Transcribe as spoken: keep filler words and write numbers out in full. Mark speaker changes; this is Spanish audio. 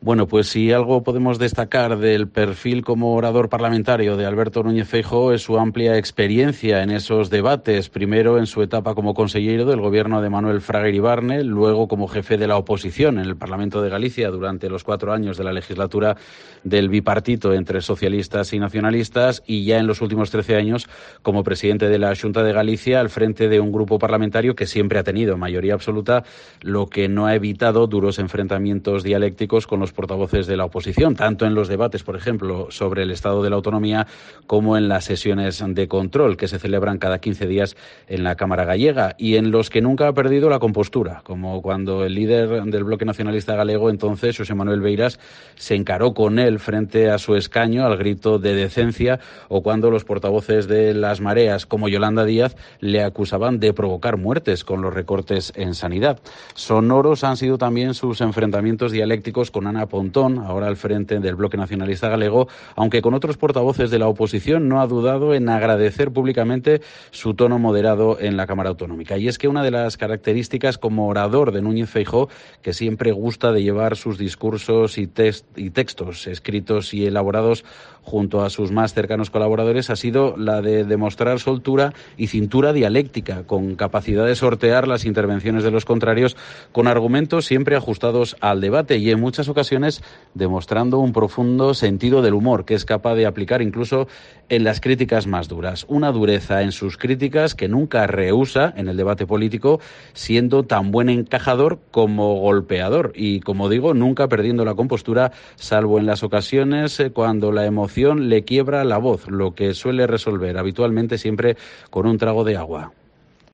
Speaker 1: Bueno, pues si algo podemos destacar del perfil como orador parlamentario de Alberto Núñez Feijóo es su amplia experiencia en esos debates, primero en su etapa como consejero del gobierno de Manuel Fraga Iribarne, luego como jefe de la oposición en el Parlamento de Galicia durante los cuatro años de la legislatura del bipartito entre socialistas y nacionalistas, y ya en los últimos trece años como presidente de la Xunta de Galicia al frente de un grupo parlamentario que siempre ha tenido mayoría absoluta, lo que no ha evitado duros enfrentamientos dialécticos con los portavoces de la oposición, tanto en los debates, por ejemplo, sobre el estado de la autonomía, como en las sesiones de control que se celebran cada quince días en la Cámara gallega, y en los que nunca ha perdido la compostura, como cuando el líder del bloque nacionalista galego, entonces Xosé Manuel Beiras, se encaró con él frente a su escaño al grito de decencia, o cuando los portavoces de las mareas, como Yolanda Díaz, le acusaban de provocar muertes con los recortes en sanidad. Sonoros han sido también sus enfrentamientos dialécticos con Ana Pontón, ahora al frente del bloque nacionalista galego, aunque con otros portavoces de la oposición no ha dudado en agradecer públicamente su tono moderado en la Cámara Autonómica. Y es que una de las características como orador de Núñez Feijóo, que siempre gusta de llevar sus discursos y, text y textos escritos y elaborados junto a sus más cercanos colaboradores, ha sido la de demostrar soltura y cintura dialéctica, con capacidad de sortear las intervenciones de los contrarios con argumentos siempre ajustados al debate y en muchas ocasiones demostrando un profundo sentido del humor que es capaz de aplicar incluso en las críticas más duras. Una dureza en sus críticas que nunca rehúsa en el debate político, siendo tan buen encajador como golpeador y, como digo, nunca perdiendo la compostura, salvo en las ocasiones cuando la emoción le quiebra la voz, lo que suele resolver habitualmente siempre con un trago de agua.